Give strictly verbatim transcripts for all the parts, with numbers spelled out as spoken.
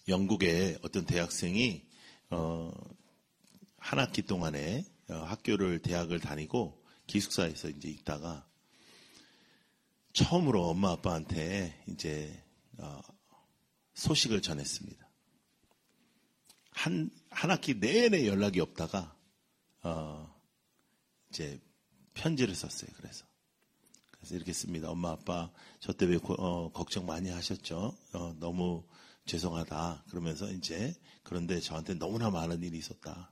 영국의 어떤 대학생이 어, 한 학기 동안에 어, 학교를 대학을 다니고 기숙사에서 이제 있다가 처음으로 엄마 아빠한테 이제 어, 소식을 전했습니다. 한, 한 학기 내내 연락이 없다가 어, 이제 편지를 썼어요. 그래서 그래서 이렇게 씁니다. 엄마 아빠 저 때문에 어, 걱정 많이 하셨죠. 어, 너무 죄송하다. 그러면서 이제 그런데 저한테 너무나 많은 일이 있었다.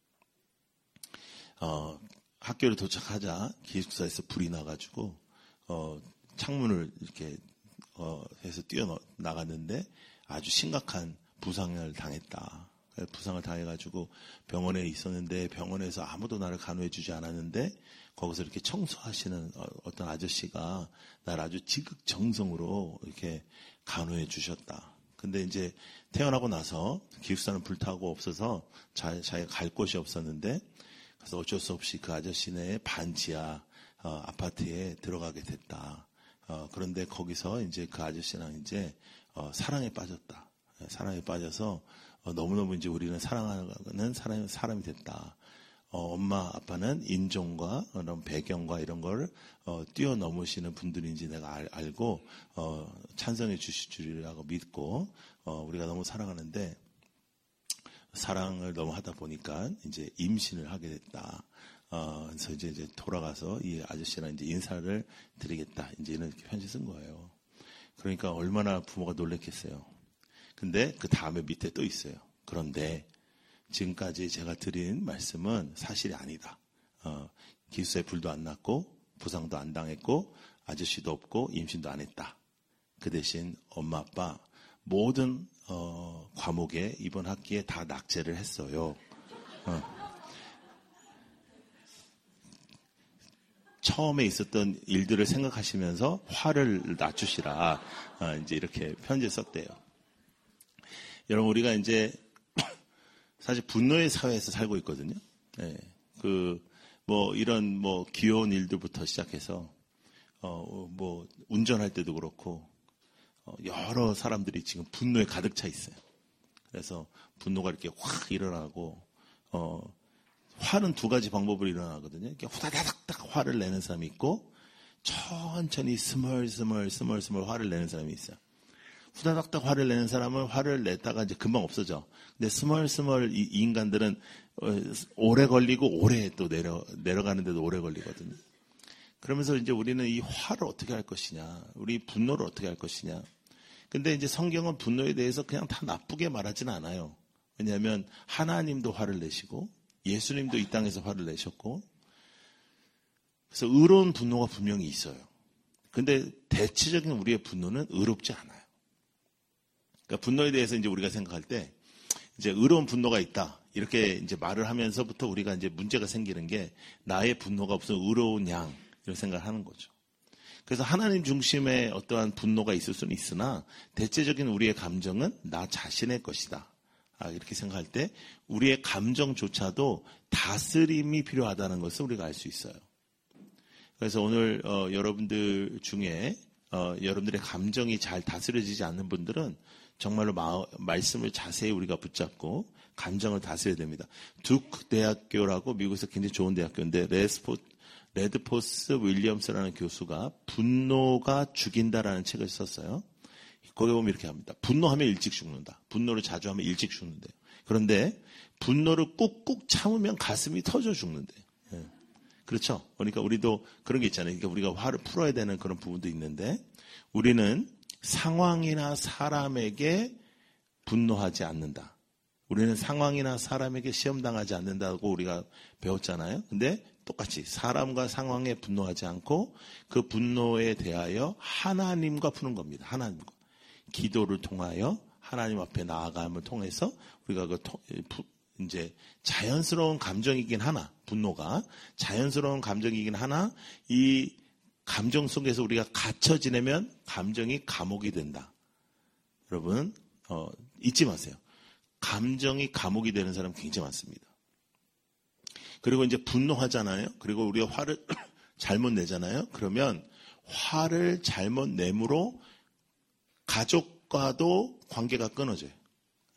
어, 학교를 도착하자 기숙사에서 불이 나가지고 어, 창문을 이렇게 어, 해서 뛰어 나갔는데 아주 심각한 부상을 당했다. 부상을 당해가지고 병원에 있었는데 병원에서 아무도 나를 간호해주지 않았는데 거기서 이렇게 청소하시는 어떤 아저씨가 나를 아주 지극정성으로 이렇게 간호해 주셨다. 근데 이제 태어나고 나서 기숙사는 불타고 없어서 자, 자기가 갈 곳이 없었는데 그래서 어쩔 수 없이 그 아저씨네 반지하 어, 아파트에 들어가게 됐다. 어, 그런데 거기서 이제 그 아저씨랑 이제 어, 사랑에 빠졌다. 사랑에 빠져서 어, 너무너무 이제 우리는 사랑하는 사람, 사람이 됐다. 어, 엄마 아빠는 인종과 그런 배경과 이런 걸 어, 뛰어넘으시는 분들인지 내가 알, 알고 어, 찬성해 주실 줄이라고 믿고 어, 우리가 너무 사랑하는데 사랑을 너무 하다 보니까 이제 임신을 하게 됐다. 어, 그래서 이제, 이제 돌아가서 이 아저씨랑 이제 인사를 드리겠다. 이제 이런 편지 쓴 거예요. 그러니까 얼마나 부모가 놀랬겠어요. 근데 그 다음에 밑에 또 있어요. 그런데 지금까지 제가 드린 말씀은 사실이 아니다. 어, 기숙사에 불도 안 났고 부상도 안 당했고 아저씨도 없고 임신도 안 했다. 그 대신 엄마 아빠 모든 어, 과목에 이번 학기에 다 낙제를 했어요. 어. 처음에 있었던 일들을 생각하시면서 화를 낮추시라. 어, 이제 이렇게 편지 썼대요. 여러분 우리가 이제 사실 분노의 사회에서 살고 있거든요. 네. 그, 뭐, 이런, 뭐, 귀여운 일들부터 시작해서, 어, 뭐, 운전할 때도 그렇고, 어, 여러 사람들이 지금 분노에 가득 차 있어요. 그래서 분노가 이렇게 확 일어나고, 어, 화는 두 가지 방법으로 일어나거든요. 이렇게 후다닥닥 화를 내는 사람이 있고, 천천히 스멀스멀, 스멀스멀 화를 내는 사람이 있어요. 후다닥닥 화를 내는 사람은 화를 냈다가 이제 금방 없어져. 근데 스멀스멀 이 인간들은 오래 걸리고 오래 또 내려, 내려가는데도 오래 걸리거든요. 그러면서 이제 우리는 이 화를 어떻게 할 것이냐, 우리 분노를 어떻게 할 것이냐. 근데 이제 성경은 분노에 대해서 그냥 다 나쁘게 말하진 않아요. 왜냐하면 하나님도 화를 내시고 예수님도 이 땅에서 화를 내셨고 그래서 의로운 분노가 분명히 있어요. 근데 대체적인 우리의 분노는 의롭지 않아요. 그러니까 분노에 대해서 이제 우리가 생각할 때 이제 의로운 분노가 있다 이렇게 이제 말을 하면서부터 우리가 이제 문제가 생기는 게 나의 분노가 무슨 의로운 양 이런 생각을 하는 거죠. 그래서 하나님 중심의 어떠한 분노가 있을 수는 있으나 대체적인 우리의 감정은 나 자신의 것이다. 아, 이렇게 생각할 때 우리의 감정조차도 다스림이 필요하다는 것을 우리가 알 수 있어요. 그래서 오늘 어, 여러분들 중에 어, 여러분들의 감정이 잘 다스려지지 않는 분들은 정말로 마, 말씀을 자세히 우리가 붙잡고 감정을 다스려야 됩니다. 두크 대학교라고 미국에서 굉장히 좋은 대학교인데 레스포, 레드포스 윌리엄스라는 교수가 분노가 죽인다라는 책을 썼어요. 거기 보면 이렇게 합니다. 분노하면 일찍 죽는다. 분노를 자주 하면 일찍 죽는데. 그런데 분노를 꾹꾹 참으면 가슴이 터져 죽는데. 예. 그렇죠? 그러니까 우리도 그런 게 있잖아요. 그러니까 우리가 화를 풀어야 되는 그런 부분도 있는데 우리는 상황이나 사람에게 분노하지 않는다. 우리는 상황이나 사람에게 시험당하지 않는다고 우리가 배웠잖아요. 근데 똑같이 사람과 상황에 분노하지 않고 그 분노에 대하여 하나님과 푸는 겁니다. 하나님과. 기도를 통하여 하나님 앞에 나아감을 통해서 우리가 그 이제 자연스러운 감정이긴 하나, 분노가 자연스러운 감정이긴 하나 이 감정 속에서 우리가 갇혀 지내면 감정이 감옥이 된다. 여러분 어, 잊지 마세요. 감정이 감옥이 되는 사람 굉장히 많습니다. 그리고 이제 분노하잖아요. 그리고 우리가 화를 잘못 내잖아요. 그러면 화를 잘못 내므로 가족과도 관계가 끊어져요.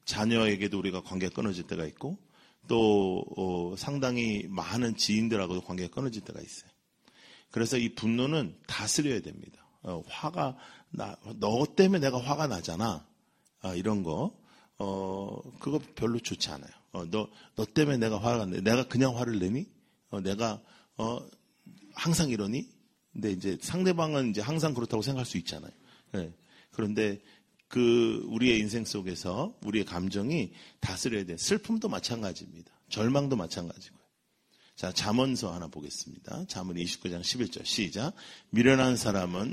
자녀에게도 우리가 관계가 끊어질 때가 있고 또 어, 상당히 많은 지인들하고도 관계가 끊어질 때가 있어요. 그래서 이 분노는 다스려야 됩니다. 어, 화가 나, 너 때문에 내가 화가 나잖아. 아, 이런 거, 어, 그거 별로 좋지 않아요. 어, 너, 너 때문에 내가 화가 내. 내가 그냥 화를 내니? 어, 내가, 어, 항상 이러니? 근데 이제 상대방은 이제 항상 그렇다고 생각할 수 있잖아요. 네. 그런데 그, 우리의 인생 속에서 우리의 감정이 다스려야 돼. 슬픔도 마찬가지입니다. 절망도 마찬가지고요. 자, 잠언서 하나 보겠습니다. 잠언 이십구 장 십일 절 시작. 미련한 사람은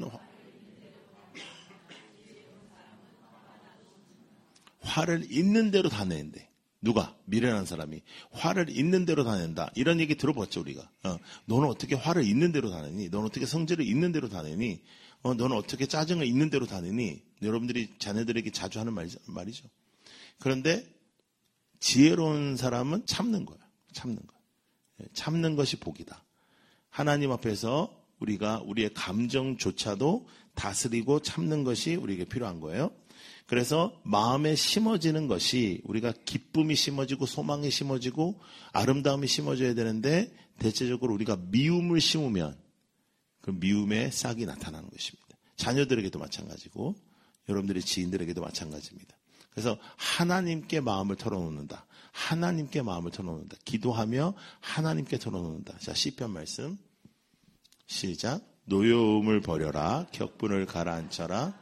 화를 있는 대로 다 내는데 누가? 미련한 사람이 화를 있는 대로 다 낸다. 이런 얘기 들어봤죠 우리가. 어, 너는 어떻게 화를 있는 대로 다 내니? 너는 어떻게 성질을 있는 대로 다 내니? 어, 너는 어떻게 짜증을 있는 대로 다 내니? 여러분들이 자녀들에게 자주 하는 말, 말이죠. 그런데 지혜로운 사람은 참는 거야. 참는 거야. 참는 것이 복이다. 하나님 앞에서 우리가 우리의 감정조차도 다스리고 참는 것이 우리에게 필요한 거예요. 그래서 마음에 심어지는 것이 우리가 기쁨이 심어지고 소망이 심어지고 아름다움이 심어져야 되는데 대체적으로 우리가 미움을 심으면 그 미움의 싹이 나타나는 것입니다. 자녀들에게도 마찬가지고 여러분들의 지인들에게도 마찬가지입니다. 그래서 하나님께 마음을 털어놓는다. 하나님께 마음을 털어놓는다. 기도하며 하나님께 털어놓는다. 자, 시편 말씀 시작. 노여움을 버려라. 격분을 가라앉혀라.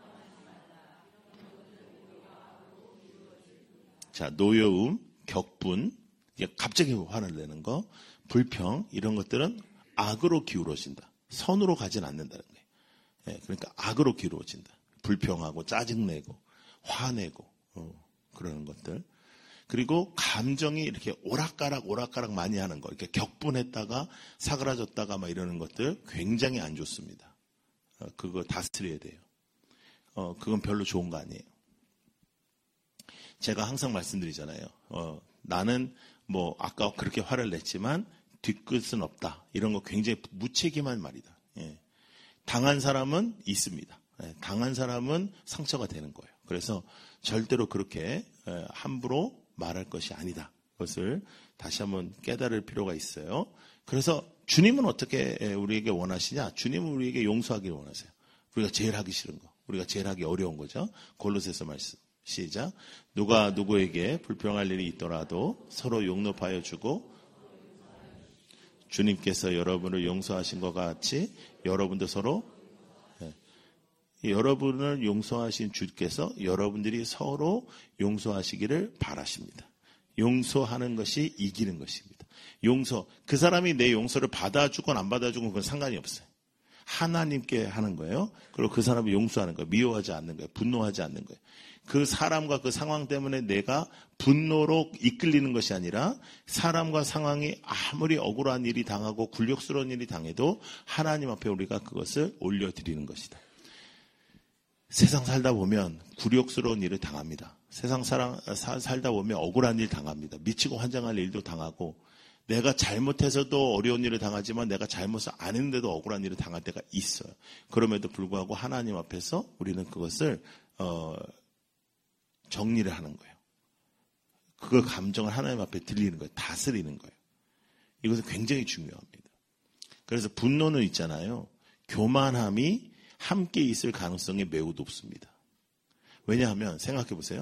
자, 노여움, 격분, 갑자기 화를 내는 거, 불평 이런 것들은 악으로 기울어진다. 선으로 가진 않는다는 거예요. 예, 그러니까 악으로 기울어진다. 불평하고 짜증내고 화내고 어, 그러는 것들. 그리고 감정이 이렇게 오락가락 오락가락 많이 하는 거, 이렇게 격분했다가 사그라졌다가 막 이러는 것들 굉장히 안 좋습니다. 어, 그거 다스려야 돼요. 어, 그건 별로 좋은 거 아니에요. 제가 항상 말씀드리잖아요. 어, 나는 뭐 아까 그렇게 화를 냈지만 뒤끝은 없다. 이런 거 굉장히 무책임한 말이다. 예. 당한 사람은 있습니다. 예. 당한 사람은 상처가 되는 거예요. 그래서 절대로 그렇게 예, 함부로 말할 것이 아니다. 그것을 다시 한번 깨달을 필요가 있어요. 그래서 주님은 어떻게 우리에게 원하시냐? 주님은 우리에게 용서하기를 원하세요. 우리가 제일 하기 싫은 거. 우리가 제일 하기 어려운 거죠. 골로새서 말씀. 시작. 누가 누구에게 불평할 일이 있더라도 서로 용납하여 주고 주님께서 여러분을 용서하신 것 같이 여러분도 서로 예, 여러분을 용서하신 주께서 여러분들이 서로 용서하시기를 바라십니다. 용서하는 것이 이기는 것입니다. 용서, 그 사람이 내 용서를 받아주건 안 받아주건 그건 상관이 없어요. 하나님께 하는 거예요. 그리고 그 사람을 용서하는 거예요. 미워하지 않는 거예요. 분노하지 않는 거예요. 그 사람과 그 상황 때문에 내가 분노로 이끌리는 것이 아니라 사람과 상황이 아무리 억울한 일이 당하고 굴욕스러운 일이 당해도 하나님 앞에 우리가 그것을 올려드리는 것이다. 세상 살다 보면 굴욕스러운 일을 당합니다. 세상 살아, 사, 살다 보면 억울한 일 당합니다. 미치고 환장할 일도 당하고 내가 잘못해서도 어려운 일을 당하지만 내가 잘못을 안 했는데도 억울한 일을 당할 때가 있어요. 그럼에도 불구하고 하나님 앞에서 우리는 그것을 어, 정리를 하는 거예요. 그 감정을 하나님 앞에 들리는 거예요. 다스리는 거예요. 이것은 굉장히 중요합니다. 그래서 분노는 있잖아요. 교만함이 함께 있을 가능성이 매우 높습니다. 왜냐하면 생각해 보세요.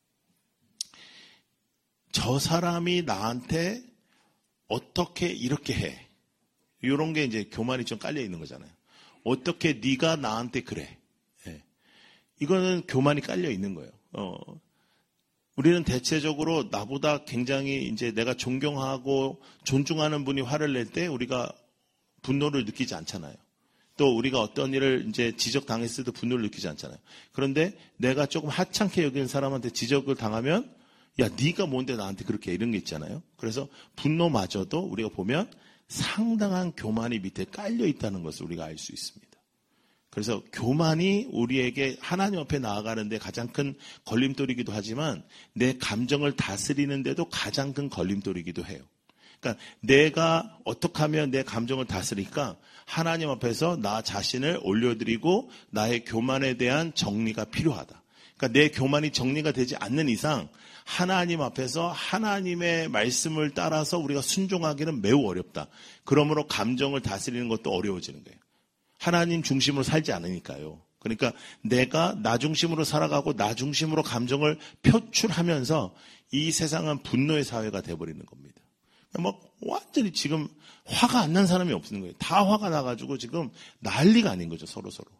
저 사람이 나한테 어떻게 이렇게 해. 이런 게 이제 교만이 좀 깔려 있는 거잖아요. 어떻게 네가 나한테 그래. 예. 이거는 교만이 깔려 있는 거예요. 어, 우리는 대체적으로 나보다 굉장히 이제 내가 존경하고 존중하는 분이 화를 낼 때 우리가 분노를 느끼지 않잖아요. 또 우리가 어떤 일을 이제 지적당했을 때 분노를 느끼지 않잖아요. 그런데 내가 조금 하찮게 여기는 사람한테 지적을 당하면 야, 네가 뭔데 나한테 그렇게 이런 게 있잖아요. 그래서 분노마저도 우리가 보면 상당한 교만이 밑에 깔려 있다는 것을 우리가 알 수 있습니다. 그래서 교만이 우리에게 하나님 앞에 나아가는데 가장 큰 걸림돌이기도 하지만 내 감정을 다스리는데도 가장 큰 걸림돌이기도 해요. 그러니까 내가 어떻게 하면 내 감정을 다스릴까? 하나님 앞에서 나 자신을 올려드리고 나의 교만에 대한 정리가 필요하다. 그러니까 내 교만이 정리가 되지 않는 이상 하나님 앞에서 하나님의 말씀을 따라서 우리가 순종하기는 매우 어렵다. 그러므로 감정을 다스리는 것도 어려워지는 거예요. 하나님 중심으로 살지 않으니까요. 그러니까 내가 나 중심으로 살아가고 나 중심으로 감정을 표출하면서 이 세상은 분노의 사회가 돼버리는 겁니다. 막 완전히 지금 화가 안 난 사람이 없는 거예요. 다 화가 나가지고 지금 난리가 아닌 거죠. 서로 서로.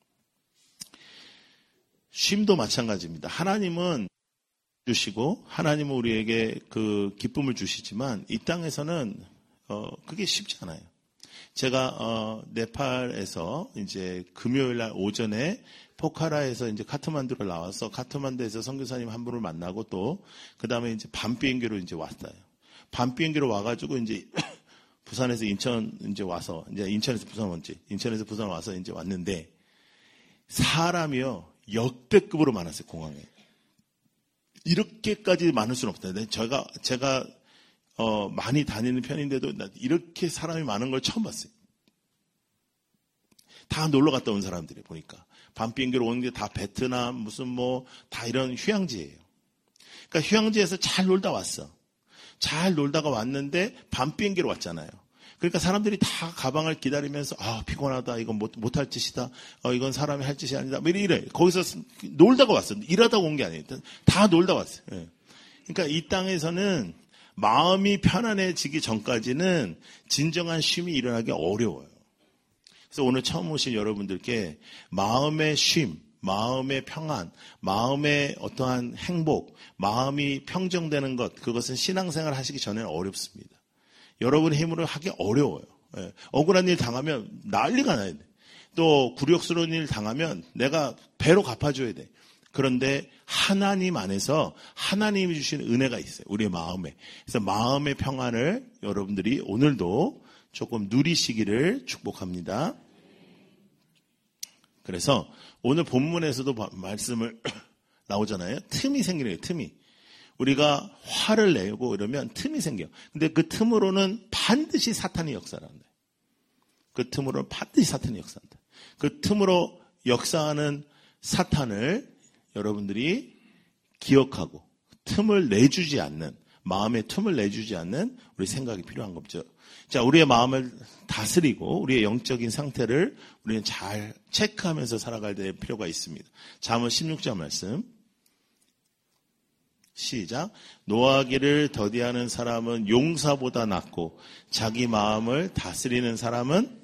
쉼도 마찬가지입니다. 하나님은 주시고 하나님은 우리에게 그 기쁨을 주시지만 이 땅에서는 어 그게 쉽지 않아요. 제가 어 네팔에서 이제 금요일 날 오전에 포카라에서 이제 카트만두를 나와서 카트만두에서 선교사님 한 분을 만나고 또 그다음에 이제 밤 비행기로 이제 왔어요. 밤 비행기로 와가지고 이제 부산에서 인천 이제 와서 이제 인천에서 부산 왔지. 인천에서 부산 와서 이제 왔는데 사람이요 역대급으로 많았어요. 공항에. 이렇게까지 많을 수는 없다. 제가 제가 어, 많이 다니는 편인데도 이렇게 사람이 많은 걸 처음 봤어요. 다 놀러 갔다 온 사람들이 보니까 밤 비행기로 오는 게 다 베트남 무슨 뭐 다 이런 휴양지예요. 그러니까 휴양지에서 잘 놀다 왔어. 잘 놀다가 왔는데 밤 비행기로 왔잖아요. 그러니까 사람들이 다 가방을 기다리면서 아 피곤하다 이건 못 못할 짓이다. 어 이건 사람이 할 짓이 아니다. 뭐 이래. 거기서 놀다가 왔어. 일하다가 온 게 아니에요. 다 놀다 왔어요. 예. 그러니까 이 땅에서는 마음이 편안해지기 전까지는 진정한 쉼이 일어나기 어려워요. 그래서 오늘 처음 오신 여러분들께 마음의 쉼, 마음의 평안, 마음의 어떠한 행복, 마음이 평정되는 것, 그것은 신앙생활 하시기 전에는 어렵습니다. 여러분의 힘으로 하기 어려워요. 예. 억울한 일 당하면 난리가 나야 돼. 또 굴욕스러운 일 당하면 내가 배로 갚아줘야 돼. 그런데 하나님 안에서 하나님이 주신 은혜가 있어요. 우리의 마음에. 그래서 마음의 평안을 여러분들이 오늘도 조금 누리시기를 축복합니다. 그래서 오늘 본문에서도 말씀을 나오잖아요. 틈이 생기는 거예요. 틈이. 우리가 화를 내고 이러면 틈이 생겨요. 근데 그 틈으로는 반드시 사탄이 역사한다. 그 틈으로는 반드시 사탄이 역사한다. 그 틈으로 역사하는 사탄을 여러분들이 기억하고 틈을 내주지 않는, 마음의 틈을 내주지 않는 우리 생각이 필요한 거죠. 자, 우리의 마음을 다스리고 우리의 영적인 상태를 우리는 잘 체크하면서 살아갈 필요가 있습니다. 잠언 십육 장 말씀 시작. 노하기를 더디하는 사람은 용사보다 낫고 자기 마음을 다스리는 사람은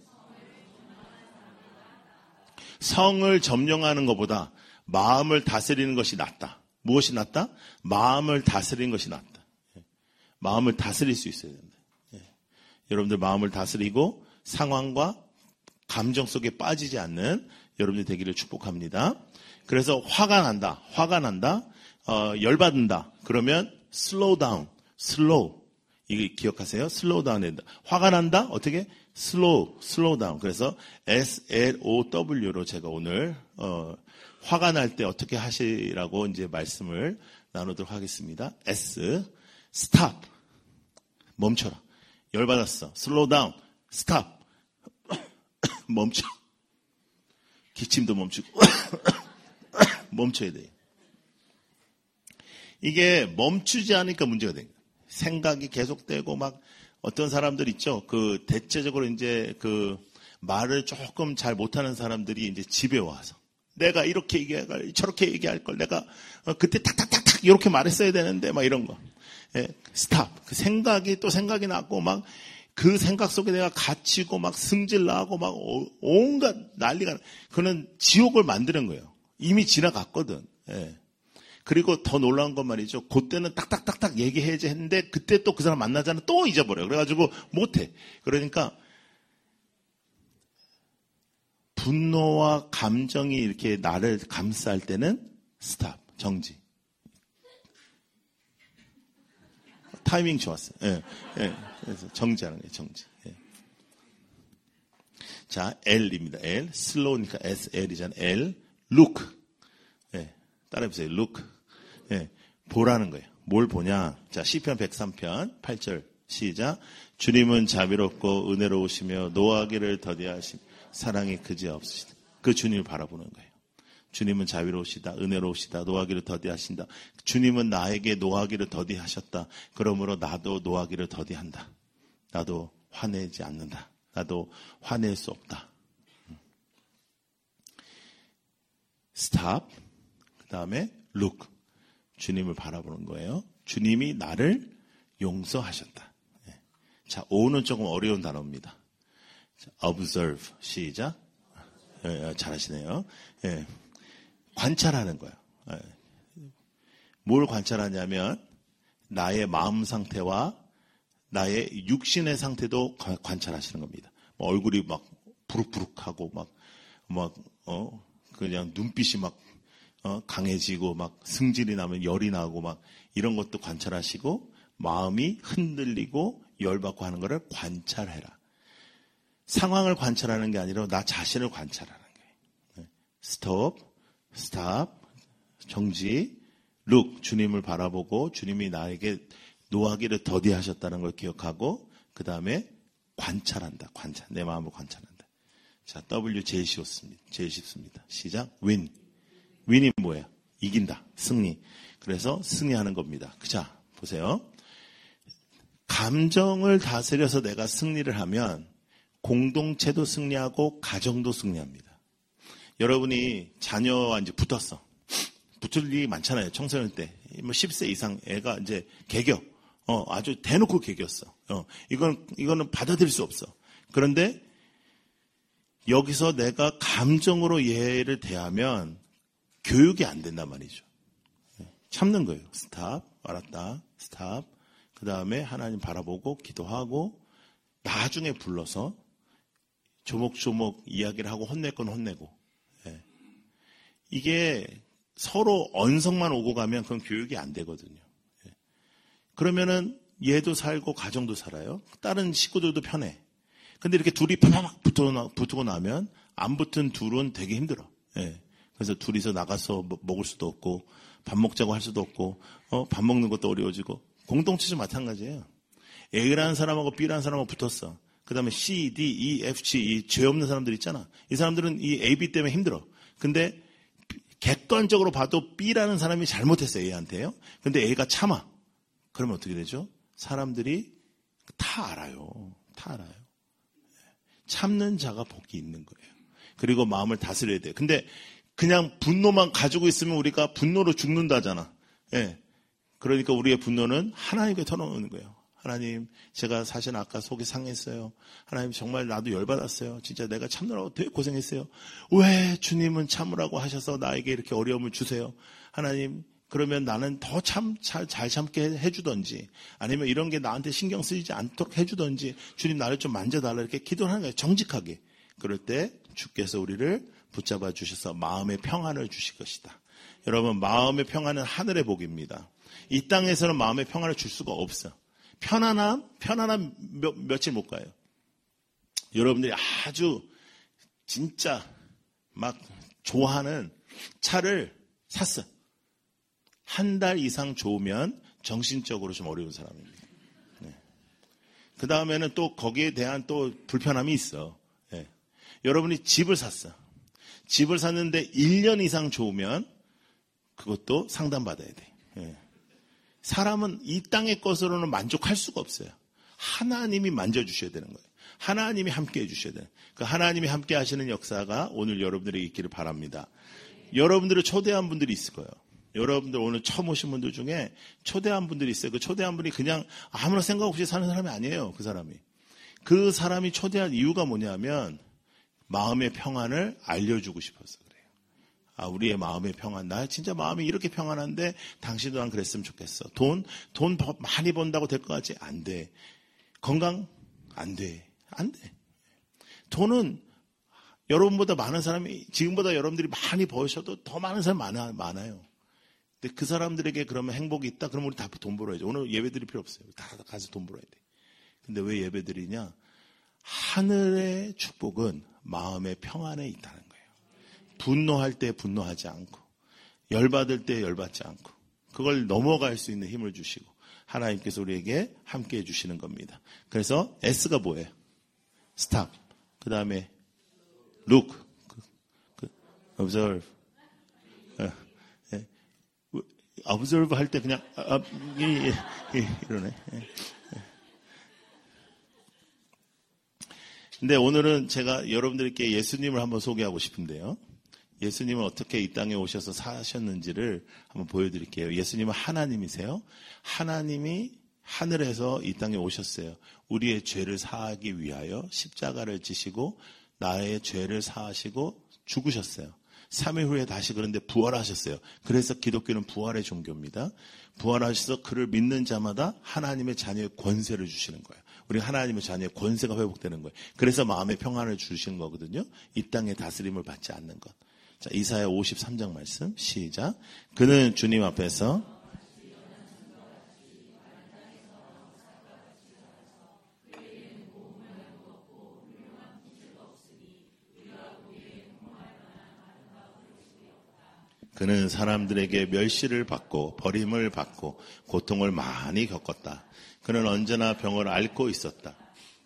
성을 점령하는 것보다 마음을 다스리는 것이 낫다. 무엇이 낫다? 마음을 다스리는 것이 낫다. 마음을 다스릴 수 있어야 된다. 여러분들 마음을 다스리고 상황과 감정 속에 빠지지 않는 여러분들 되기를 축복합니다. 그래서 화가 난다. 화가 난다. 어, 열받는다. 그러면 slow down. slow. 이게 기억하세요. slow down 된다. 화가 난다. 어떻게? slow. slow down. 그래서 에스 엘 오 더블유로 제가 오늘 어, 화가 날 때 어떻게 하시라고 이제 말씀을 나누도록 하겠습니다. S. stop. 멈춰라. 열받았어. slow down. stop. 멈춰. 기침도 멈추고. 멈춰야 돼요. 이게 멈추지 않으니까 문제가 돼요. 생각이 계속되고 막 어떤 사람들 있죠. 그 대체적으로 이제 그 말을 조금 잘 못하는 사람들이 이제 집에 와서 내가 이렇게 얘기할 걸, 저렇게 얘기할 걸, 내가 그때 탁탁탁탁 이렇게 말했어야 되는데 막 이런 거. 예, 스탑. 그 생각이 또 생각이 나고 막 그 생각 속에 내가 갇히고 막 승질 나고 막 온갖 난리가. 그는 지옥을 만드는 거예요. 이미 지나갔거든. 예. 그리고 더 놀라운 건 말이죠. 그때는 딱딱딱딱 얘기해야지 했는데 그때 또 그 사람 만나잖아. 또 잊어버려. 그래가지고 못해. 그러니까 분노와 감정이 이렇게 나를 감쌀 때는 스탑, 정지. 타이밍 좋았어요. 예, 예. 그래서 정지하는 거예요, 정지. 예. 자, L입니다. L. 슬로우니까 에스 엘이잖아요. L. look. 예. 따라해보세요. look. 예. 보라는 거예요. 뭘 보냐. 자, 시편 백삼 편 팔 절 시작. 주님은 자비롭고 은혜로우시며 노하기를 더디하시며 사랑이 그지없으시다. 그 주님을 바라보는 거예요. 주님은 자비로우시다. 은혜로우시다. 노하기를 더디하신다. 주님은 나에게 노하기를 더디하셨다. 그러므로 나도 노하기를 더디한다. 나도 화내지 않는다. 나도 화낼 수 없다. Stop. 그 다음에 look. 주님을 바라보는 거예요. 주님이 나를 용서하셨다. 자, O는 조금 어려운 단어입니다. observe. 시작. 예, 잘하시네요. 예. 관찰하는 거예요. 예. 뭘 관찰하냐면 나의 마음 상태와 나의 육신의 상태도 관찰하시는 겁니다. 얼굴이 막 부룩부룩하고 막, 막, 어, 그냥 눈빛이 막, 어, 강해지고 막 승질이 나면 열이 나고 막 이런 것도 관찰하시고 마음이 흔들리고 열받고 하는 거를 관찰해라. 상황을 관찰하는 게 아니라 나 자신을 관찰하는 거예요. 스톱, 스탑, 정지, 룩, 주님을 바라보고 주님이 나에게 노하기를 더디하셨다는 걸 기억하고 그 다음에 관찰한다. 관찰, 내 마음을 관찰한다. 자, W 제일 쉽습니다. 제일 쉽습니다. 시작, win. win이 뭐예요? 이긴다, 승리. 그래서 승리하는 겁니다. 자, 보세요. 감정을 다스려서 내가 승리를 하면 공동체도 승리하고 가정도 승리합니다. 여러분이 자녀와 이제 붙었어. 붙을 일이 많잖아요. 청소년 때. 뭐 십 세 이상 애가 이제 개겨. 어, 아주 대놓고 개겼어. 어, 이건, 이거는 받아들일 수 없어. 그런데 여기서 내가 감정으로 얘를 대하면 교육이 안 된단 말이죠. 참는 거예요. 스탑. 알았다. 스탑. 그 다음에 하나님 바라보고 기도하고 나중에 불러서 조목조목 이야기를 하고 혼낼 건 혼내고. 예. 이게 서로 언성만 오고 가면 그건 교육이 안 되거든요. 예. 그러면은 얘도 살고 가정도 살아요. 다른 식구들도 편해. 근데 이렇게 둘이 팍팍 붙고 나면 안 붙은 둘은 되게 힘들어. 예. 그래서 둘이서 나가서 먹을 수도 없고 밥 먹자고 할 수도 없고 어, 밥 먹는 것도 어려워지고 공동체도 마찬가지예요. A라는 사람하고 B라는 사람하고 붙었어. 그 다음에 C, D, E, F, G, 이 죄 없는 사람들 있잖아. 이 사람들은 이 A, B 때문에 힘들어. 근데 객관적으로 봐도 B라는 사람이 잘못했어, A한테요. 근데 A가 참아. 그러면 어떻게 되죠? 사람들이 다 알아요. 다 알아요. 참는 자가 복이 있는 거예요. 그리고 마음을 다스려야 돼요. 근데 그냥 분노만 가지고 있으면 우리가 분노로 죽는다잖아. 예. 그러니까 우리의 분노는 하나님께 털어놓는 거예요. 하나님, 제가 사실 아까 속이 상했어요. 하나님, 정말 나도 열받았어요. 진짜 내가 참느라고 되게 고생했어요. 왜 주님은 참으라고 하셔서 나에게 이렇게 어려움을 주세요? 하나님, 그러면 나는 더 참, 잘, 잘 참게 해주던지, 아니면 이런 게 나한테 신경 쓰이지 않도록 해주던지, 주님 나를 좀 만져달라 이렇게 기도를 하는 거예요. 정직하게. 그럴 때 주께서 우리를 붙잡아 주셔서 마음의 평안을 주실 것이다. 여러분, 마음의 평안은 하늘의 복입니다. 이 땅에서는 마음의 평안을 줄 수가 없어. 편안함, 편안함 몇, 며칠 못 가요. 여러분들이 아주 진짜 막 좋아하는 차를 샀어. 한 달 이상 좋으면 정신적으로 좀 어려운 사람입니다. 네. 그 다음에는 또 거기에 대한 또 불편함이 있어. 네. 여러분이 집을 샀어. 집을 샀는데 일 년 이상 좋으면 그것도 상담받아야 돼. 네. 사람은 이 땅의 것으로는 만족할 수가 없어요. 하나님이 만져주셔야 되는 거예요. 하나님이 함께 해주셔야 돼요. 그 하나님이 함께 하시는 역사가 오늘 여러분들에게 있기를 바랍니다. 여러분들을 초대한 분들이 있을 거예요. 여러분들 오늘 처음 오신 분들 중에 초대한 분들이 있어요. 그 초대한 분이 그냥 아무런 생각 없이 사는 사람이 아니에요. 그 사람이. 그 사람이 초대한 이유가 뭐냐면 마음의 평안을 알려주고 싶어서 그래요. 아, 우리의 마음의 평안. 나 진짜 마음이 이렇게 평안한데 당신도 난 그랬으면 좋겠어. 돈, 돈 많이 번다고 될 것 같지? 안 돼. 건강? 안 돼. 안 돼. 돈은 여러분보다 많은 사람이, 지금보다 여러분들이 많이 버셔도 더 많은 사람이 많아, 많아요. 근데 그 사람들에게 그러면 행복이 있다? 그러면 우리 다 돈 벌어야죠. 오늘 예배 드릴 필요 없어요. 다 가서 돈 벌어야 돼. 근데 왜 예배 드리냐? 하늘의 축복은 마음의 평안에 있다는 거예요. 분노할 때 분노하지 않고, 열받을 때 열받지 않고, 그걸 넘어갈 수 있는 힘을 주시고, 하나님께서 우리에게 함께 해주시는 겁니다. 그래서 S가 뭐예요? Stop. 그 다음에 Look, 그, 그, Observe, observe 할 때 그냥, 아, 예, 예, 예, 이러네. 예. 근데 오늘은 제가 여러분들께 예수님을 한번 소개하고 싶은데요. 예수님은 어떻게 이 땅에 오셔서 사셨는지를 한번 보여드릴게요. 예수님은 하나님이세요. 하나님이 하늘에서 이 땅에 오셨어요. 우리의 죄를 사하기 위하여 십자가를 지시고 나의 죄를 사하시고 죽으셨어요. 삼 일 후에 다시 그런데 부활하셨어요. 그래서 기독교는 부활의 종교입니다. 부활하셔서 그를 믿는 자마다 하나님의 자녀의 권세를 주시는 거예요. 우리 하나님의 자녀의 권세가 회복되는 거예요. 그래서 마음의 평안을 주시는 거거든요. 이 땅의 다스림을 받지 않는 것. 자, 이사야 오십삼 장 말씀 시작. 그는 주님 앞에서 그는 사람들에게 멸시를 받고 버림을 받고 고통을 많이 겪었다. 그는 언제나 병을 앓고 있었다.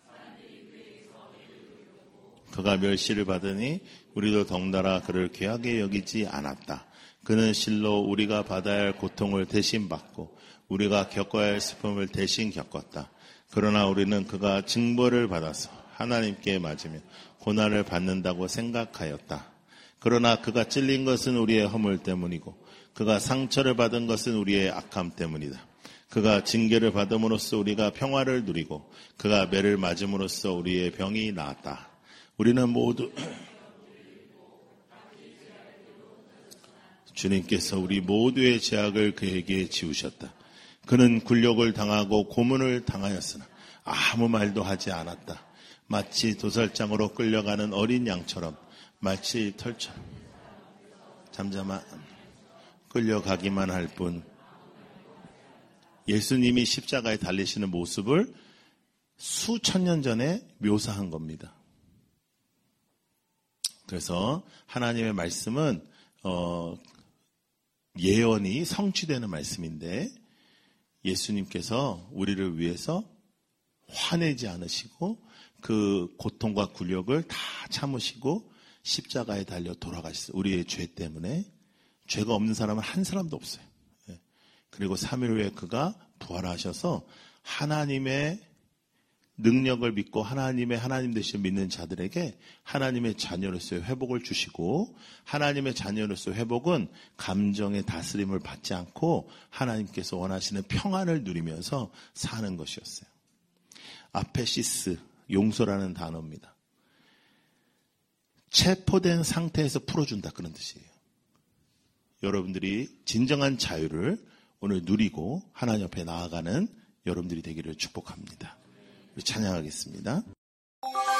그가 멸시를 받으니 우리도 덩달아 그를 귀하게 여기지 않았다. 그는 실로 우리가 받아야 할 고통을 대신 받고 우리가 겪어야 할 슬픔을 대신 겪었다. 그러나 우리는 그가 징벌을 받아서 하나님께 맞으며 고난을 받는다고 생각하였다. 그러나 그가 찔린 것은 우리의 허물 때문이고 그가 상처를 받은 것은 우리의 악함 때문이다. 그가 징계를 받음으로써 우리가 평화를 누리고 그가 매를 맞음으로써 우리의 병이 나았다. 우리는 모두 주님께서 우리 모두의 죄악을 그에게 지우셨다. 그는 굴욕을 당하고 고문을 당하였으나 아무 말도 하지 않았다. 마치 도살장으로 끌려가는 어린 양처럼 마치 털처럼 잠잠한 끌려가기만 할 뿐. 예수님이 십자가에 달리시는 모습을 수천 년 전에 묘사한 겁니다. 그래서 하나님의 말씀은 어, 예언이 성취되는 말씀인데 예수님께서 우리를 위해서 화내지 않으시고 그 고통과 굴욕을 다 참으시고 십자가에 달려 돌아가셨어요. 우리의 죄 때문에. 죄가 없는 사람은 한 사람도 없어요. 그리고 삼 일 후에 그가 부활하셔서 하나님의 능력을 믿고 하나님의 하나님 되신 믿는 자들에게 하나님의 자녀로서의 회복을 주시고 하나님의 자녀로서의 회복은 감정의 다스림을 받지 않고 하나님께서 원하시는 평안을 누리면서 사는 것이었어요. 아페시스, 용서라는 단어입니다. 체포된 상태에서 풀어준다 그런 뜻이에요. 여러분들이 진정한 자유를 오늘 누리고 하나님 앞에 나아가는 여러분들이 되기를 축복합니다. 우리 찬양하겠습니다.